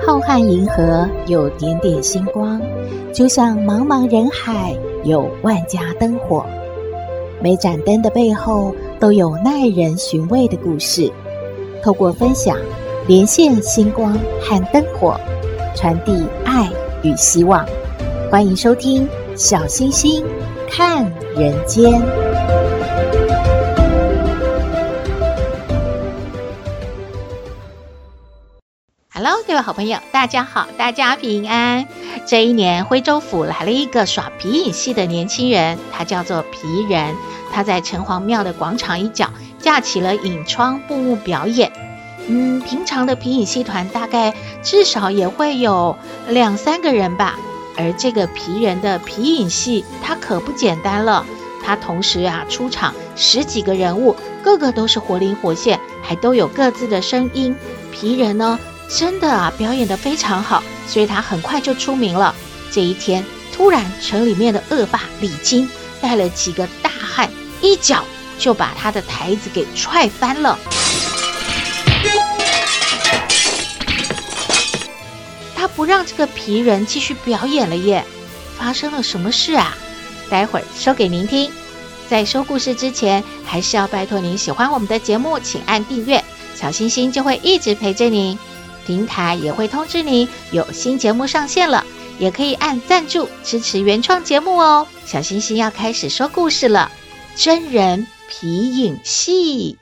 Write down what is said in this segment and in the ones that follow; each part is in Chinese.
浩瀚银河有点点星光，就像茫茫人海有万家灯火。每盏灯的背后都有耐人寻味的故事，透过分享连线星光和灯火，传递爱与希望。欢迎收听小星星看人间。 Hello， 各位好朋友，大家好，大家平安。这一年，徽州府来了一个耍皮影戏的年轻人，他叫做皮人。他在城隍庙的广场一角架起了影窗布幕表演。平常的皮影戏团大概至少也会有2-3个人吧。而这个皮人的皮影戏，他可不简单了。他同时出场10几个人物，个个都是活灵活现，还都有各自的声音。皮人呢，真的表演得非常好，所以他很快就出名了。这一天，突然城里面的恶霸李金带了几个大汉，一脚就把他的台子给踹翻了。他不让这个皮人继续表演了耶，发生了什么事啊？待会儿说给您听。在说故事之前，还是要拜托您喜欢我们的节目，请按订阅，小星星就会一直陪着您。平台也会通知您有新节目上线了，也可以按赞助支持原创节目哦。小星星要开始说故事了，真人皮影戏。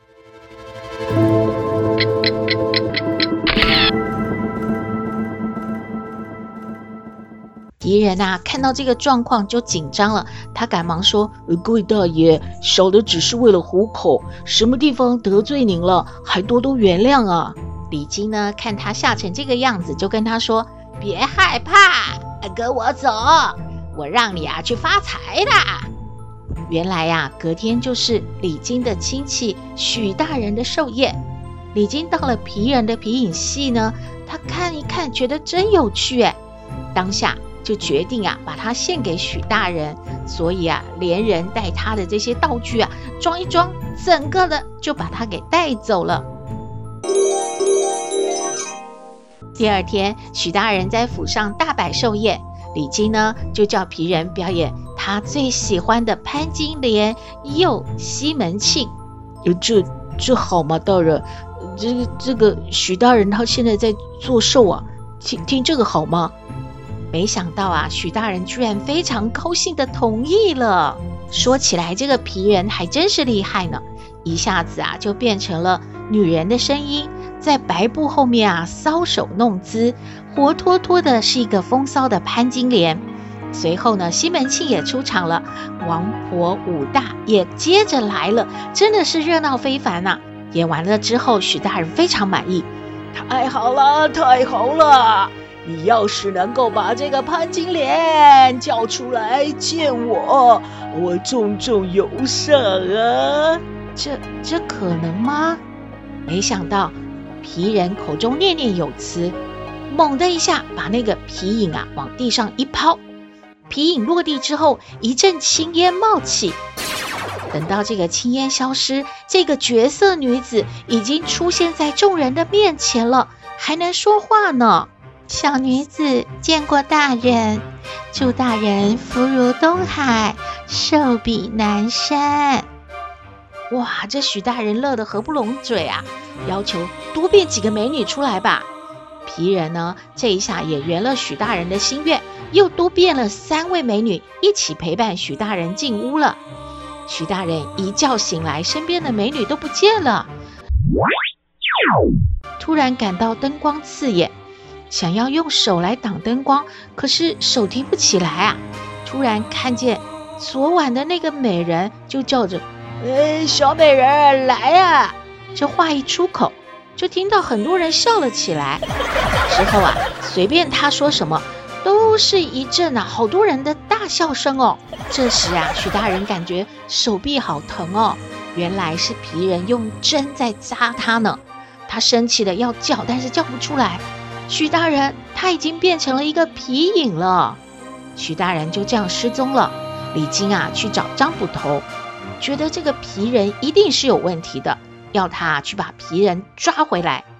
皮人看到这个状况就紧张了，他赶忙说：各位大爷，小的只是为了糊口，什么地方得罪您了，还多多原谅啊。李金呢，看他吓成这个样子，就跟他说：别害怕，跟我走，我让你去发财啦。原来隔天就是李金的亲戚许大人的寿宴。李金到了皮人的皮影戏呢，他看一看觉得真有趣当下就决定把它献给许大人，所以连人带他的这些道具装一装，整个的就把他给带走了。第二天，许大人在府上大摆寿宴，李金呢就叫皮人表演他最喜欢的潘金莲又西门庆。这好吗，大人？这个许大人他现在在做寿听这个好吗？没想到许大人居然非常高兴的同意了。说起来，这个皮人还真是厉害呢，一下子就变成了女人的声音，在白布后面搔首弄姿，活脱脱的是一个风骚的潘金莲。随后呢，西门庆也出场了，王婆武大也接着来了，真的是热闹非凡演完了之后，许大人非常满意。太好了，太好了！你要是能够把这个潘金莲叫出来见我，我重重有赏啊！这可能吗？没想到皮人口中念念有词，猛的一下把那个皮影往地上一抛，皮影落地之后，一阵青烟冒起。等到这个青烟消失，这个绝色女子已经出现在众人的面前了，还能说话呢。小女子见过大人，祝大人福如东海，寿比南山。哇，这许大人乐得合不拢嘴要求多变几个美女出来吧。皮人呢，这一下也圆了许大人的心愿，又多变了3位美女，一起陪伴许大人进屋了。许大人一觉醒来，身边的美女都不见了，突然感到灯光刺眼，想要用手来挡灯光，可是手提不起来突然看见昨晚的那个美人，就叫着小美人来这话一出口，就听到很多人笑了起来。之后随便他说什么，都是一阵好多人的大笑声这时许大人感觉手臂好疼原来是皮人用针在扎他呢。他生气的要叫，但是叫不出来。许大人他已经变成了一个皮影了。许大人就这样失踪了。李金去找张捕头，觉得这个皮人一定是有问题的，要他去把皮人抓回来。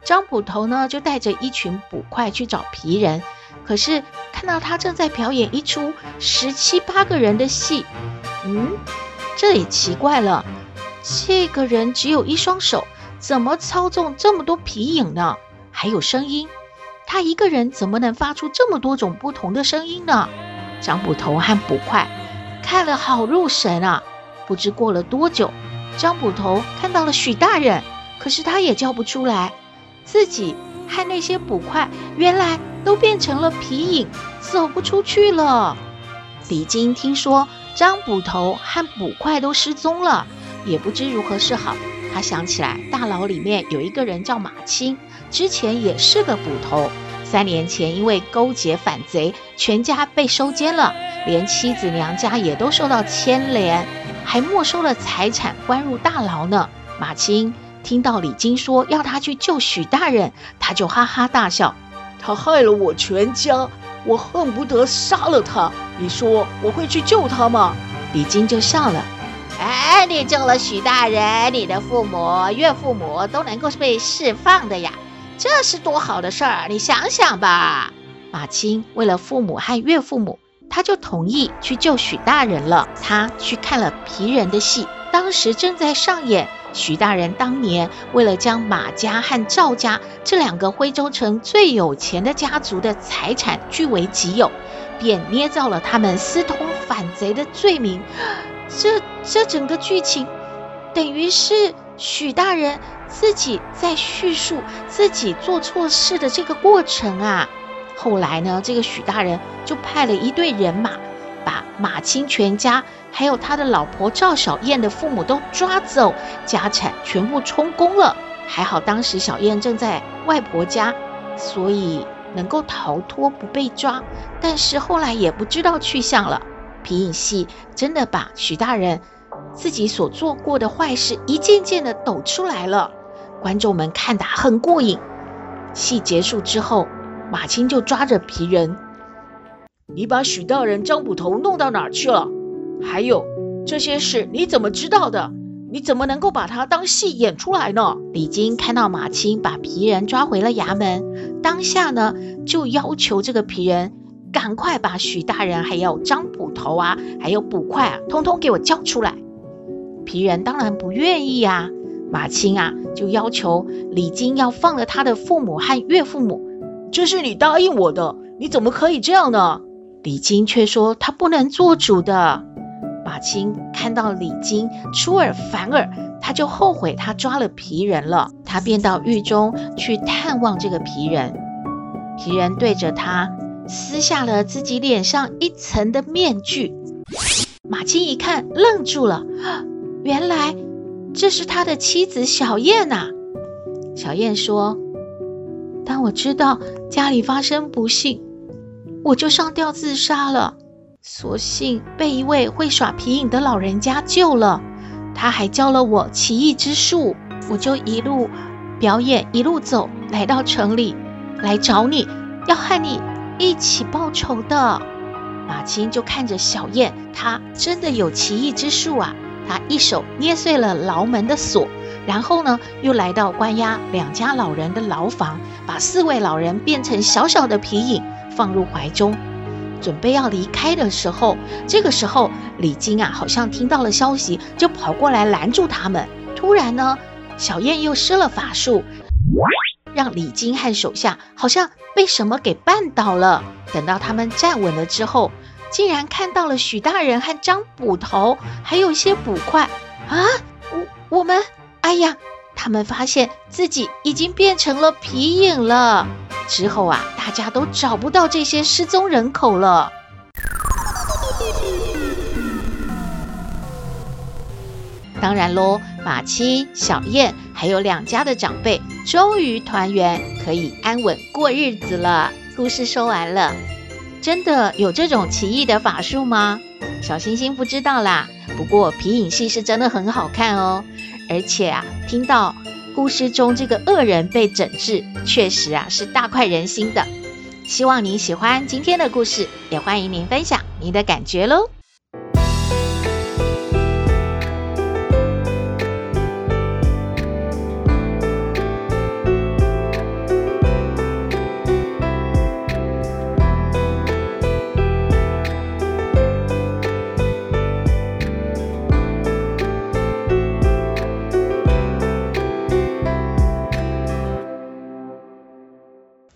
张捕头呢就带着一群捕快去找皮人，可是看到他正在表演一出17、8个人的戏。这也奇怪了，这个人只有一双手，怎么操纵这么多皮影呢？还有声音，他一个人怎么能发出这么多种不同的声音呢？张捕头和捕快看了好入神啊。不知过了多久，张捕头看到了许大人，可是他也叫不出来，自己和那些捕快原来都变成了皮影，走不出去了。李菁听说张捕头和捕快都失踪了，也不知如何是好。他想起来大牢里面有一个人叫马清，之前也是个捕头，3年前因为勾结反贼，全家被收监了，连妻子娘家也都受到牵连，还没收了财产，关入大牢呢。马清听到李菁说要他去救许大人，他就哈哈大笑， 他害了我全家，我恨不得杀了他，你说我会去救他吗？ 李菁就笑了， 你救了许大人，你的父母、岳父母都能够被释放的呀，这是多好的事儿，你想想吧。 马清为了父母和岳父母，他就同意去救许大人了。他去看了皮人的戏，当时正在上演许大人当年为了将马家和赵家这2个徽州城最有钱的家族的财产据为己有，便捏造了他们私通反贼的罪名。这整个剧情等于是许大人自己在叙述自己做错事的这个过程啊。后来呢，这个许大人就派了一队人马，把马清全家还有他的老婆赵小燕的父母都抓走，家产全部充公了。还好当时小燕正在外婆家，所以能够逃脱不被抓，但是后来也不知道去向了。皮影戏真的把许大人自己所做过的坏事一件件的抖出来了，观众们看得很过瘾。戏结束之后，马清就抓着皮人， 你把许大人张捕头弄到哪儿去了？还有这些事你怎么知道的？你怎么能够把他当戏演出来呢？ 李菁看到马清把皮人抓回了衙门，当下呢就要求这个皮人赶快把许大人还有张捕头啊还有捕快啊通通给我交出来。皮人当然不愿意啊，马清啊就要求李菁要放了他的父母和岳父母。 这是你答应我的，你怎么可以这样呢？ 李菁却说他不能做主的。马清看到李菁出尔反尔，他就后悔他抓了皮人了，他便到狱中去探望这个皮人。皮人对着他撕下了自己脸上一层的面具。马清一看愣住了，原来这是他的妻子小燕啊。小燕说，当我知道家里发生不幸，我就上吊自杀了，所幸被一位会耍皮影的老人家救了，他还教了我奇异之术，我就一路表演一路走，来到城里来找你，要和你一起报仇的。马清就看着小燕，她真的有奇异之术啊，她一手捏碎了牢门的锁，然后呢又来到关押2家老人的牢房，把4位老人变成小小的皮影放入怀中，准备要离开的时候，这个时候李菁啊好像听到了消息，就跑过来拦住他们。突然呢，小燕又施了法术，让李菁和手下好像被什么给绊倒了。等到他们站稳了之后，竟然看到了许大人和张捕头，还有一些捕快啊！我们，哎呀，他们发现自己已经变成了皮影了。之后啊，大家都找不到这些失踪人口了。当然咯，马清、小燕还有2家的长辈终于团圆，可以安稳过日子了。故事说完了。真的有这种奇异的法术吗？小星星不知道啦。不过皮影戏是真的很好看哦，而且啊，听到故事中这个恶人被整治，确实啊是大快人心的。希望您喜欢今天的故事，也欢迎您分享您的感觉咯。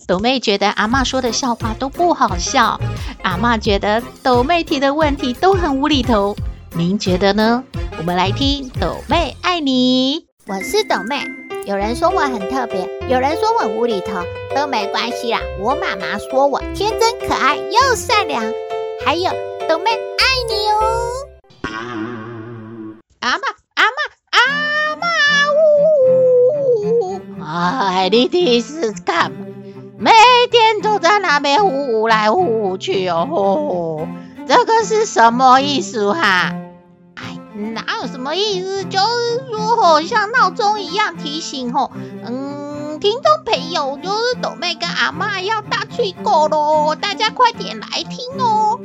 斗妹觉得阿嬷说的笑话都不好笑，阿嬷觉得斗妹提的问题都很无厘头。您觉得呢？我们来听斗妹爱你。 我是斗妹，有人说我很特别，有人说我无厘头，都没关系啦。我妈妈说我天真可爱又善良，还有斗妹爱你哦。 阿嬷，呜！哎，你这是干嘛？每天都在那边呼来呼去哦，这个是什么意思哈？哎，哪有什么意思？就是说像闹钟一样提醒听众朋友，就是斗妹跟阿嬷要大吹狗咯，大家快点来听哦。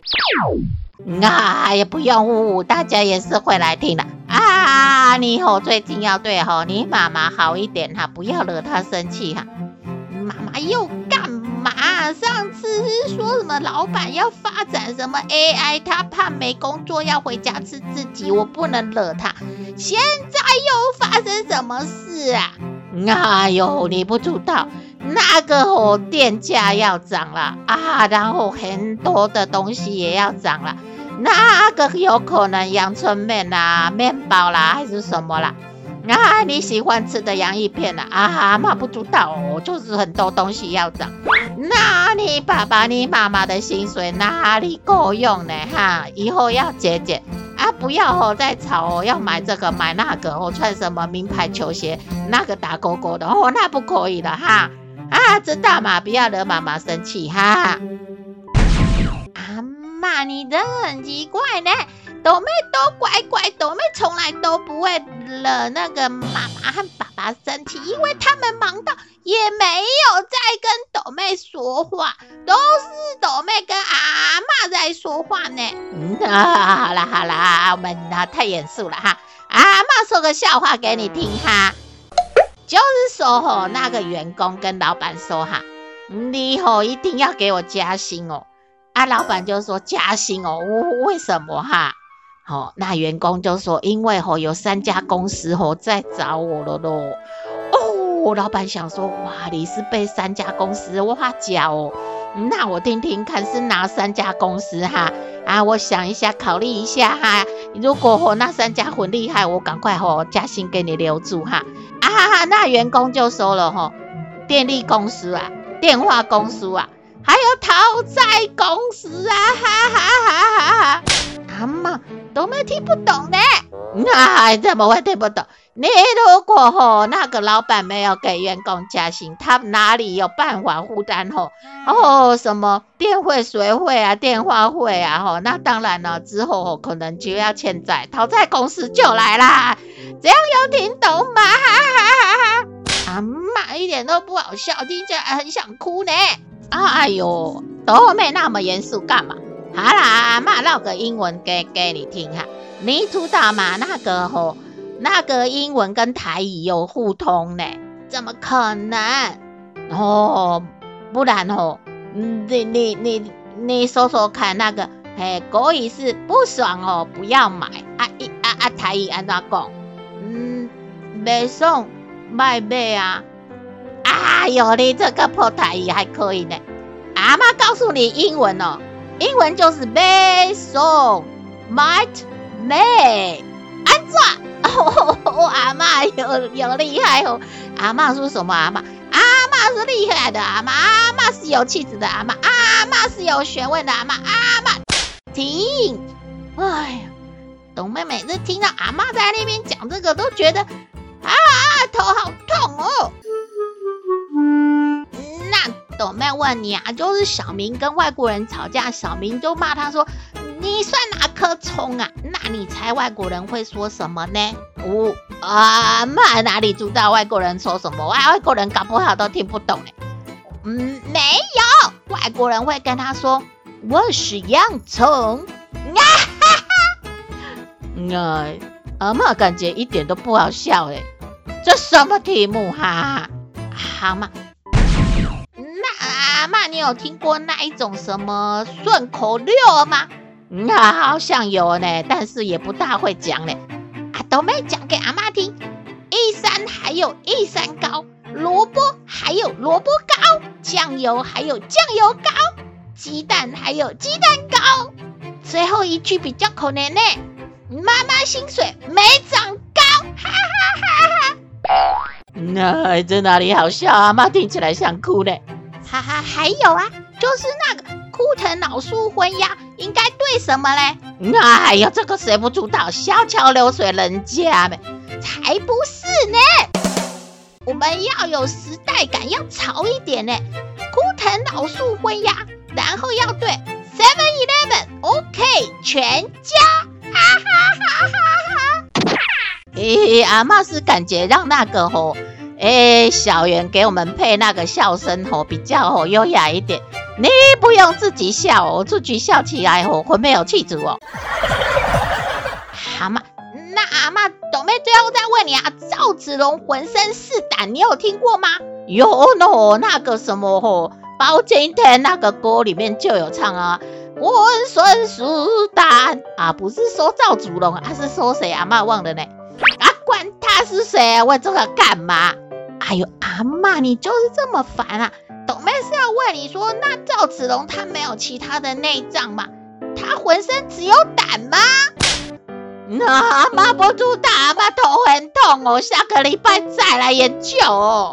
也不用呜，大家也是会来听的啊。你最近要对你妈妈好一点哈，不要惹她生气哈。妈妈又干嘛？上次是说什么老板要发展什么 AI， 他怕没工作要回家吃自己，我不能惹他。现在又发生什么事啊？哎呦，你不知道那个电价要涨了啊，然后很多的东西也要涨了，那个有可能阳春面啦、面包啦还是什么啦。你喜欢吃的洋芋片啦阿嬷不知道就是很多东西要涨。那你爸爸你妈妈的薪水哪里够用呢哈？以后要节俭啊，不要再吵要买这个买那个穿什么名牌球鞋，那个打勾勾的那不可以的哈。知道嘛？不要惹妈妈生气哈。阿嬷，你真的很奇怪呢。斗妹都乖乖，斗妹从来都不会惹那个妈妈和爸爸生气，因为他们忙到也没有在跟斗妹说话，都是斗妹跟阿嬷在说话呢。好啦，我们太严肃了哈。阿嬷说个笑话给你听哈，就是说那个员工跟老板说哈，你一定要给我加薪哦。老板就说加薪哦，为什么哈？那员工就说因为有3家公司在找我了咯。老板想说哇，你是被3家公司挖角哦，那我听听看是哪3家公司哈？我想一下考虑一下哈，如果那3家很厉害，我赶快加薪给你留住哈。那员工就说了电力公司啊，电话公司啊，还有讨债公司啊，哈哈哈哈！阿嬷都没听不懂呢。怎么会听不懂？你如果那个老板没有给员工加薪，他哪里有办法负担什么电费、水费啊、电话费啊那当然了，之后可能就要欠债，讨债公司就来啦。这样有听懂吗？阿嬷一点都不好笑，听起来很想哭呢。哎呦，斗妹那么严肃干嘛？好啦，阿嬷唠个英文给你听哈。你知道吗？那个英文跟台语有互通呢？怎么可能？不然你说说看，那个国语是不爽不要买台语按怎讲？不爽卖买啊！哎呦，你这个破台语还可以呢。阿嬷告诉你英文英文就是买爽买卖，安怎？阿嬷有厉害阿嬷是什么阿嬷？阿嬷是厉害的阿嬷，阿嬷是有气质的阿嬷，阿嬷是有学问的阿嬷。阿嬷停！哎呀，斗妹每次听到阿嬷在那边讲这个，都觉得头好痛哦。那斗妹问你就是小明跟外国人吵架，小明就骂他说你算哪颗葱啊？那你猜外国人会说什么呢？妈哪里知道外国人说什么？外国人搞不好都听不懂呢。没有，外国人会跟他说我是洋葱。阿嬷感觉一点都不好笑这什么题目哈？好嘛，那阿嬷你有听过那一种什么顺口溜吗？好像有呢，但是也不大会讲呢。斗妹讲给阿嬷听，一山还有一山高，萝卜还有萝卜高， 酱油还有酱油膏，鸡蛋还有鸡蛋糕。最后一句比较可怜呢，妈妈薪水没长高，哈哈哈哈。 那这哪里好笑啊？妈听起来想哭呢。 哈哈，还有啊，就是那个枯藤老树昏鸦，应该对什么嘞？ 哎呀，这个谁不知道？小桥流水人家呗。 才不是呢！我们要有时代感，要潮一点呢。枯藤老树昏鸦，然后要对 7-Eleven，OK， 全家，哈哈哈哈哈！ 阿嬷是感觉让那个小圆给我们配那个笑声比较优雅一点。你不用自己笑自己笑起来会没有气质哦。 好嘛。那阿嬷斗妹最后再问你啊，赵子龙浑身是胆，你有听过吗？ 有呢，那个什么包青天那个歌里面就有唱啊，浑身是胆啊，不是说赵子龙啊，是说谁？阿嬷忘了呢。啊，管他是谁，问这个干嘛？ 哎呦，阿嬷你就是这么烦啊！斗妹是要问你说，那赵子龙他没有其他的内脏吗？他浑身只有胆吗？ 那阿嬷不知道，阿嬷头很痛哦，下个礼拜再来研究哦。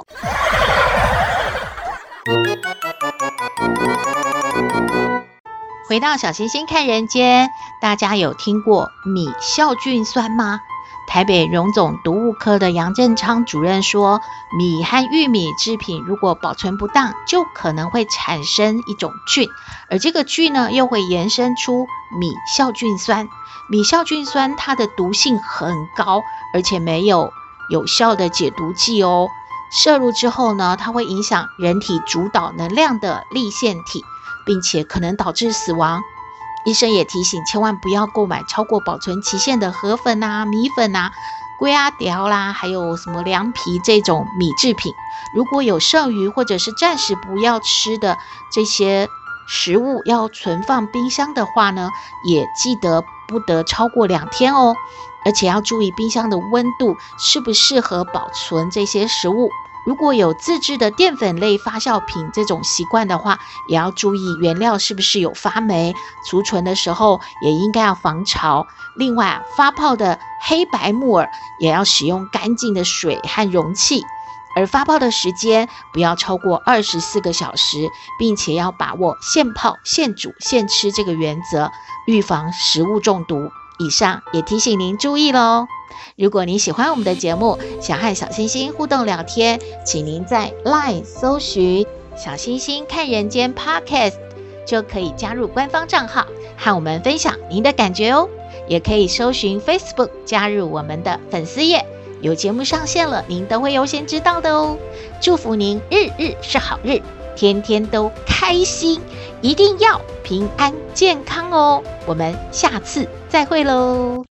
回到小星星看人间，大家有听过米酵菌酸吗？台北荣总毒物科的杨振昌主任说，米和玉米制品如果保存不当，就可能会产生一种菌，而这个菌呢，又会延伸出米酵菌酸。米酵菌酸它的毒性很高，而且没有有效的解毒剂哦。摄入之后呢，它会影响人体主导能量的粒线体，并且可能导致死亡。医生也提醒，千万不要购买超过保存期限的河粉啊、米粉啊、龟仔条啦，还有什么凉皮这种米制品。如果有剩余或者是暂时不要吃的这些食物要存放冰箱的话呢，也记得不得超过2天哦。而且要注意冰箱的温度适不适合保存这些食物。如果有自制的淀粉类发酵品这种习惯的话，也要注意原料是不是有发霉，储存的时候也应该要防潮。另外发泡的黑白木耳也要使用干净的水和容器，而发泡的时间不要超过24个小时，并且要把握现泡、现煮、现吃这个原则，预防食物中毒。以上也提醒您注意咯。如果你喜欢我们的节目，想和小星星互动聊天，请您在 LINE 搜寻小星星看人间 Podcast， 就可以加入官方账号和我们分享您的感觉哦。也可以搜寻 Facebook 加入我们的粉丝页，有节目上线了，您都会优先知道的哦。祝福您日日是好日，天天都开心，一定要平安健康哦。我们下次再会喽。